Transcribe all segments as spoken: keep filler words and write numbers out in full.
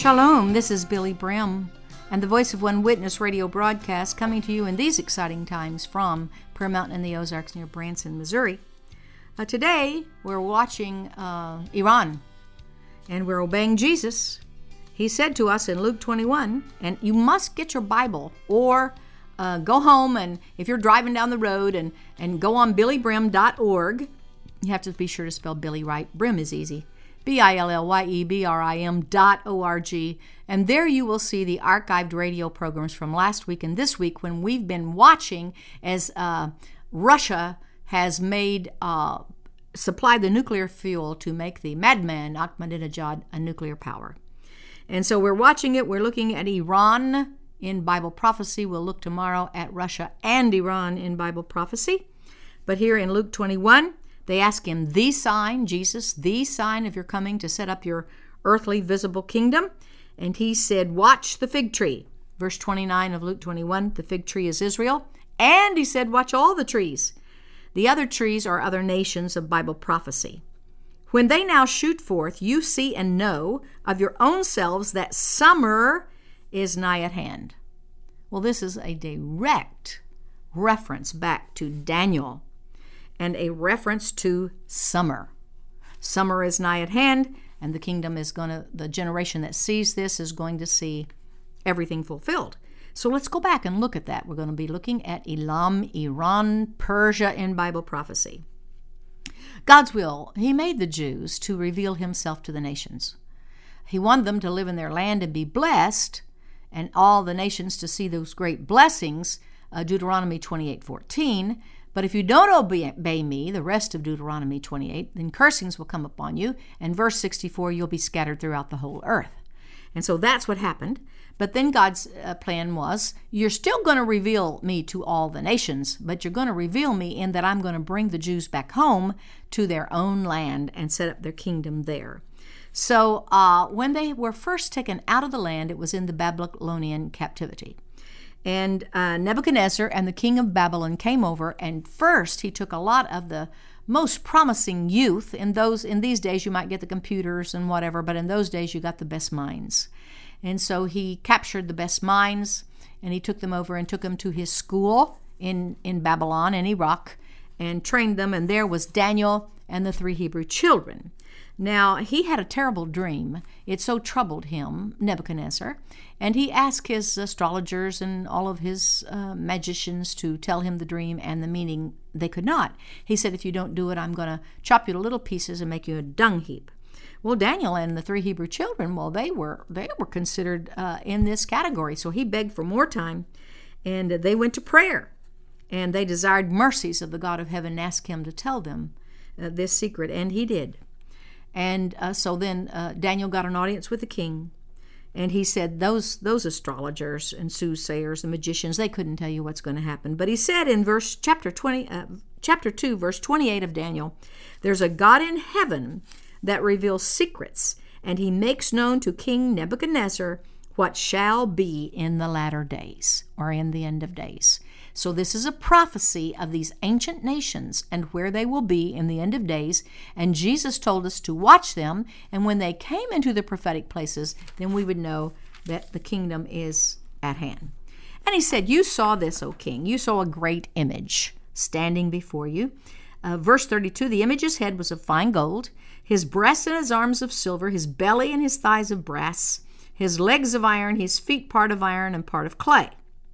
Shalom, this is Billy Brim, and the Voice of One Witness radio broadcast coming to you in these exciting times from Prayer Mountain in the Ozarks near Branson, Missouri. Uh, today, we're watching uh, Iran, and we're obeying Jesus. He said to us in Luke twenty-one, and you must get your Bible, or uh, go home, and if you're driving down the road, and, and go on billy brim dot org. You have to be sure to spell Billy right. Brim is easy. B I L L Y E B R I M dot O R G. And there you will see the archived radio programs from last week and this week when we've been watching as uh, Russia has made, uh, supplied the nuclear fuel to make the madman Ahmadinejad a nuclear power. And so we're watching it. We're looking at Iran in Bible prophecy. We'll look tomorrow at Russia and Iran in Bible prophecy. But here in Luke twenty-one, they ask him the sign, Jesus, the sign of your coming to set up your earthly visible kingdom. And he said, watch the fig tree. Verse twenty-nine of Luke twenty-one, the fig tree is Israel. And he said, watch all the trees. The other trees are other nations of Bible prophecy. When they now shoot forth, you see and know of your own selves that summer is nigh at hand. Well, this is a direct reference back to Daniel, and a reference to summer. Summer is nigh at hand, and the kingdom is going to, the generation that sees this is going to see everything fulfilled. So let's go back and look at that. We're going to be looking at Elam, Iran, Persia in Bible prophecy. God's will, he made the Jews to reveal himself to the nations. He wanted them to live in their land and be blessed, and all the nations to see those great blessings, uh, Deuteronomy twenty-eight fourteen. But if you don't obey me, the rest of Deuteronomy twenty-eight, then cursings will come upon you. And verse sixty-four, you'll be scattered throughout the whole earth. And so that's what happened. But then God's uh, plan was, you're still going to reveal me to all the nations, but you're going to reveal me in that I'm going to bring the Jews back home to their own land and set up their kingdom there. So uh, when they were first taken out of the land, it was in the Babylonian captivity. And uh, Nebuchadnezzar and the king of Babylon came over, and first he took a lot of the most promising youth. In those in these days you might get the computers and whatever, but in those days you got the best minds. And so he captured the best minds, and he took them over and took them to his school in, in Babylon, in Iraq, and trained them, and there was Daniel and the three Hebrew children. Now, he had a terrible dream. It so troubled him, Nebuchadnezzar, and he asked his astrologers and all of his uh, magicians to tell him the dream and the meaning. They could not. He said, if you don't do it, I'm going to chop you to little pieces and make you a dung heap. Well, Daniel and the three Hebrew children, well, they were they were considered uh, in this category. So he begged for more time, and they went to prayer, and they desired mercies of the God of heaven and asked him to tell them uh, this secret, and he did. And uh, so then uh, Daniel got an audience with the king, and he said those those astrologers and soothsayers and magicians, they couldn't tell you what's going to happen. But he said in verse chapter twenty, uh, chapter two, verse twenty-eight of Daniel, there's a God in heaven that reveals secrets, and he makes known to King Nebuchadnezzar what shall be in the latter days, or in the end of days. So this is a prophecy of these ancient nations and where they will be in the end of days. And Jesus told us to watch them. And when they came into the prophetic places, then we would know that the kingdom is at hand. And he said, you saw this, O king. You saw a great image standing before you. Uh, verse thirty-two, the image's head was of fine gold, his breasts and his arms of silver, his belly and his thighs of brass, his legs of iron, his feet part of iron and part of clay.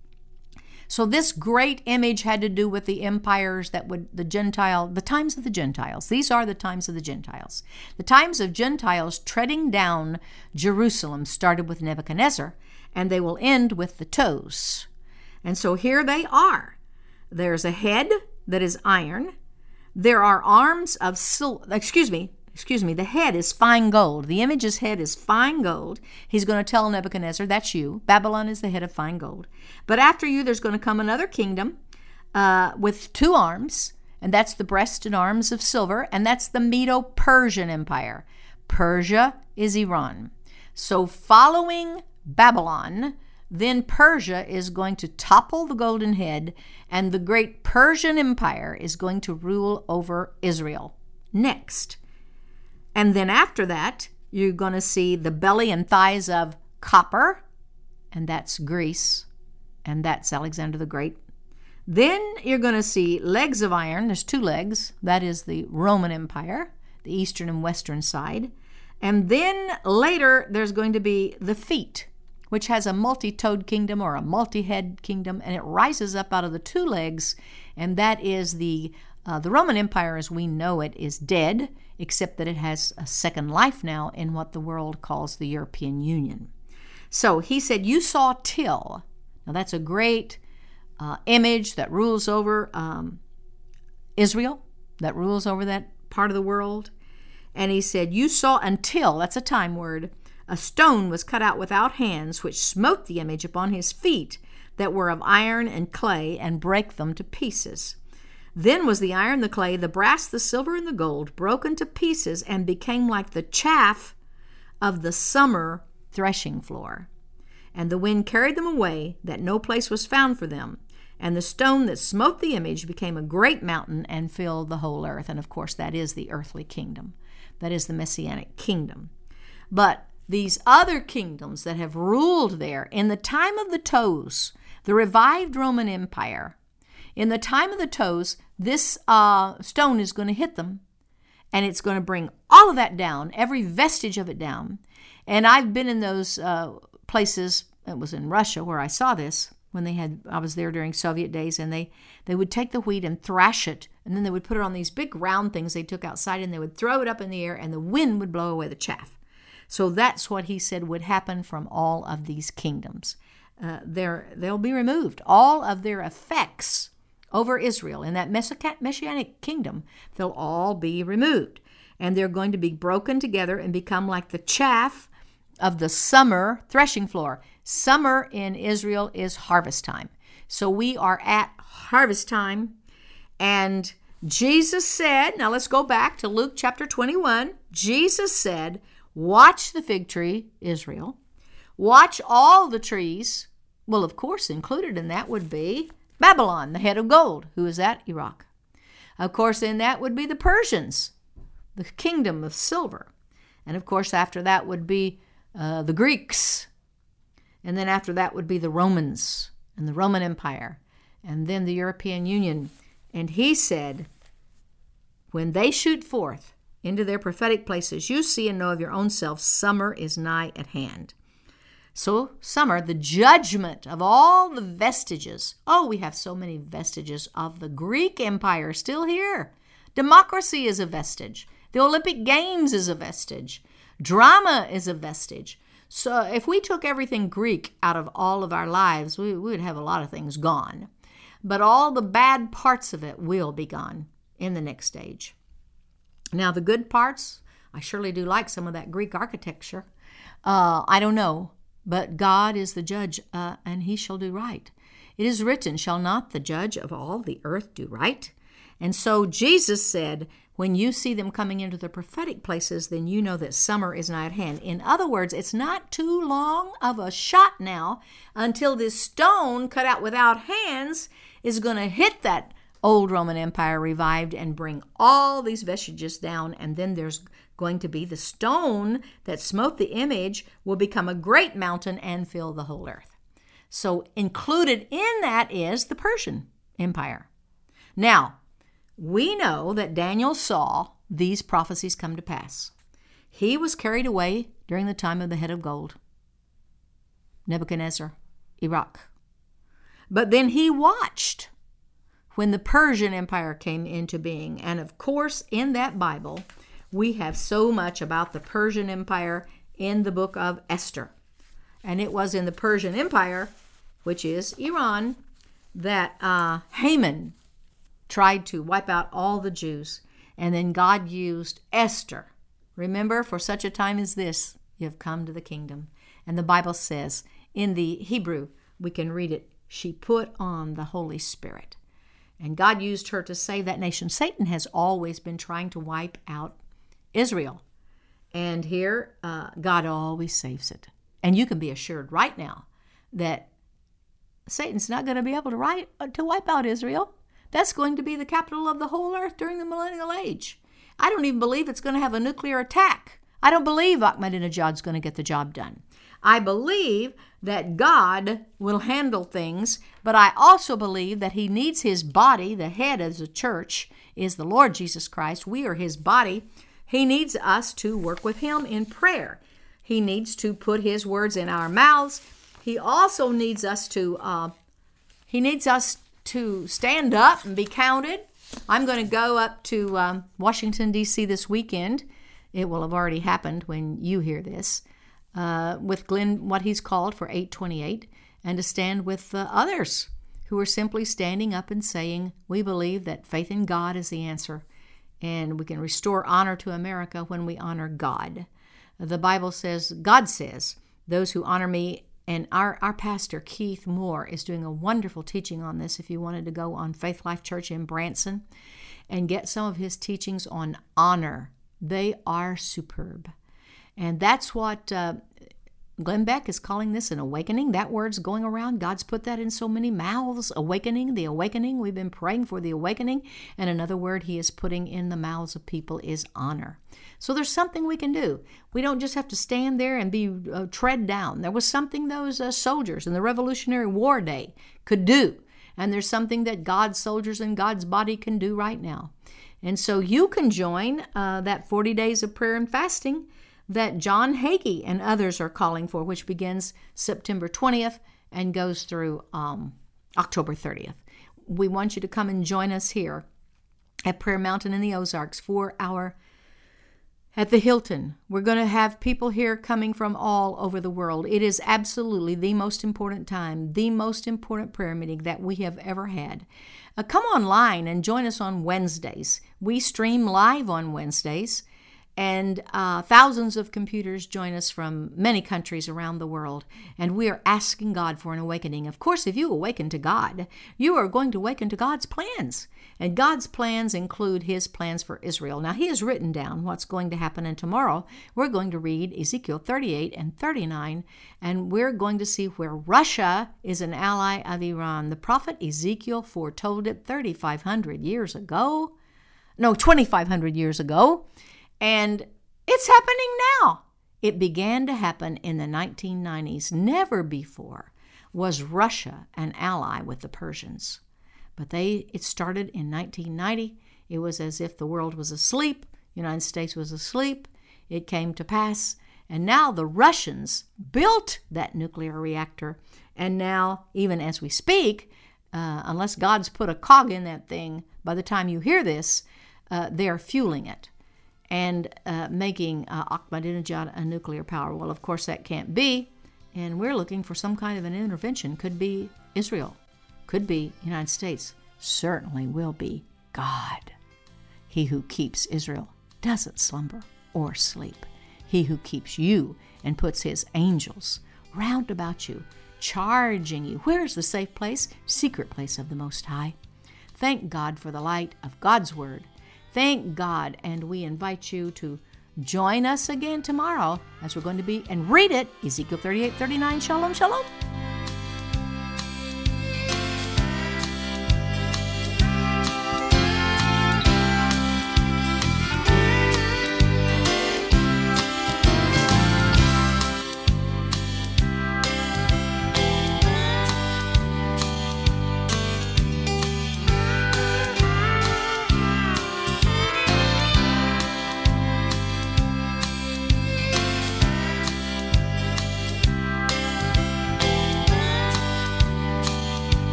So this great image had to do with the empires that would, the Gentile, the times of the Gentiles. These are the times of the Gentiles. The times of Gentiles treading down Jerusalem started with Nebuchadnezzar, and they will end with the toes. And so here they are. There's a head that is iron. There are arms of silver, excuse me, Excuse me, the head is fine gold. The image's head is fine gold. He's going to tell Nebuchadnezzar, that's you. Babylon is the head of fine gold. But after you, there's going to come another kingdom uh, with two arms, and that's the breast and arms of silver, and that's the Medo-Persian Empire. Persia is Iran. So following Babylon, then Persia is going to topple the golden head, and the great Persian Empire is going to rule over Israel next. And then after that, you're going to see the belly and thighs of copper, and that's Greece, and that's Alexander the Great. Then you're going to see legs of iron. There's two legs. That is the Roman Empire, the eastern and western side. And then later there's going to be the feet, which has a multi-toed kingdom or a multi-head kingdom, and it rises up out of the two legs, and that is the uh, the Roman Empire as we know it is dead, except that it has a second life now in what the world calls the European Union. So he said, you saw till. Now that's a great uh, image that rules over um, Israel, that rules over that part of the world. And he said, you saw until, that's a time word, a stone was cut out without hands, which smote the image upon his feet that were of iron and clay, and brake them to pieces. Then was the iron, the clay, the brass, the silver, and the gold broken to pieces, and became like the chaff of the summer threshing floor. And the wind carried them away, that no place was found for them. And the stone that smote the image became a great mountain and filled the whole earth. And of course, that is the earthly kingdom. That is the Messianic kingdom. But these other kingdoms that have ruled there in the time of the toes, the revived Roman Empire, in the time of the toes, this uh, stone is going to hit them, and it's going to bring all of that down, every vestige of it down. And I've been in those uh, places. It was in Russia where I saw this when they had. I was there during Soviet days, and they they would take the wheat and thrash it, and then they would put it on these big round things they took outside, and they would throw it up in the air, and the wind would blow away the chaff. So that's what he said would happen from all of these kingdoms. Uh, they'll be removed. All of their effects over Israel in that Messianic kingdom, they'll all be removed. And they're going to be broken together and become like the chaff of the summer threshing floor. Summer in Israel is harvest time. So we are at harvest time. And Jesus said, now let's go back to Luke chapter twenty-one. Jesus said, watch the fig tree, Israel. Watch all the trees. Well, of course, included in that would be Babylon, the head of gold. Who is that? Iraq. Of course, in that would be the Persians, the kingdom of silver. And of course, after that would be uh, the Greeks. And then after that would be the Romans and the Roman Empire. And then the European Union. And he said, when they shoot forth into their prophetic places, you see and know of your own self, summer is nigh at hand. So summer, the judgment of all the vestiges. Oh, we have so many vestiges of the Greek Empire still here. Democracy is a vestige. The Olympic Games is a vestige. Drama is a vestige. So if we took everything Greek out of all of our lives, we, we would have a lot of things gone. But all the bad parts of it will be gone in the next stage. Now, the good parts, I surely do like some of that Greek architecture. Uh, I don't know. But God is the judge, uh, and he shall do right. It is written, shall not the judge of all the earth do right? And so Jesus said, when you see them coming into the prophetic places, then you know that summer is nigh at hand. In other words, it's not too long of a shot now until this stone cut out without hands is going to hit that old Roman Empire revived and bring all these vestiges down, and then there's going to be the stone that smote the image will become a great mountain and fill the whole earth. So included in that is the Persian Empire. Now, we know that Daniel saw these prophecies come to pass. He was carried away during the time of the head of gold, Nebuchadnezzar, Iraq. But then he watched when the Persian Empire came into being. And of course, in that Bible, we have so much about the Persian Empire in the book of Esther. And it was in the Persian Empire, which is Iran, that uh, Haman tried to wipe out all the Jews. And then God used Esther. Remember, for such a time as this, you have come to the kingdom. And the Bible says, in the Hebrew, we can read it, she put on the Holy Spirit. And God used her to save that nation. Satan has always been trying to wipe out Israel. And here, uh, God always saves it. And you can be assured right now that Satan's not going to be able to, write, uh, to wipe out Israel. That's going to be the capital of the whole earth during the millennial age. I don't even believe it's going to have a nuclear attack I don't believe Ahmadinejad's going to get the job done. I believe that God will handle things, but I also believe that he needs his body. The head of the church is the Lord Jesus Christ. We are his body. He needs us to work with him in prayer. He needs to put his words in our mouths. He also needs us to, uh, he needs us to stand up and be counted. I'm going to go up to um, Washington, D C this weekend. It will have already happened when you hear this. Uh, with Glenn, what he's called for eight twenty-eight, and to stand with uh, others who are simply standing up and saying, we believe that faith in God is the answer, and we can restore honor to America when we honor God. The Bible says, God says, those who honor me, and our, our pastor, Keith Moore, is doing a wonderful teaching on this. If you wanted to go on Faith Life Church in Branson and get some of his teachings on honor, they are superb. And that's what uh, Glenn Beck is calling this an awakening. That word's going around. God's put that in so many mouths. Awakening, the awakening. We've been praying for the awakening. And another word he is putting in the mouths of people is honor. So there's something we can do. We don't just have to stand there and be uh, tread down. There was something those uh, soldiers in the Revolutionary War day could do. And there's something that God's soldiers and God's body can do right now. And so you can join uh, that forty days of prayer and fasting that John Hagee and others are calling for, which begins September twentieth and goes through um, October thirtieth. We want you to come and join us here at Prayer Mountain in the Ozarks for our, at the Hilton. We're going to have people here coming from all over the world. It is absolutely the most important time, the most important prayer meeting that we have ever had. Uh, come online and join us on Wednesdays. We stream live on Wednesdays. And uh, thousands of computers join us from many countries around the world. And we are asking God for an awakening. Of course, if you awaken to God, you are going to awaken to God's plans. And God's plans include his plans for Israel. Now, he has written down what's going to happen. And tomorrow, we're going to read Ezekiel thirty-eight and thirty-nine. And we're going to see where Russia is an ally of Iran. The prophet Ezekiel foretold it thirty-five hundred years ago. No, twenty-five hundred years ago. And it's happening now. It began to happen in the nineteen nineties. Never before was Russia an ally with the Persians. But they it started in nineteen ninety. It was as if the world was asleep. The United States was asleep. It came to pass. And now the Russians built that nuclear reactor. And now, even as we speak, uh, unless God's put a cog in that thing, by the time you hear this, uh, they're fueling it and uh, making uh, Ahmadinejad a nuclear power. Well, of course, that can't be, and we're looking for some kind of an intervention. Could be Israel, could be United States, certainly will be God. He who keeps Israel doesn't slumber or sleep. He who keeps you and puts his angels round about you, charging you. Where is the safe place? Secret place of the Most High. Thank God for the light of God's Word. Thank God, and we invite you to join us again tomorrow as we're going to be and read it, Ezekiel thirty-eight thirty-nine. Shalom, shalom.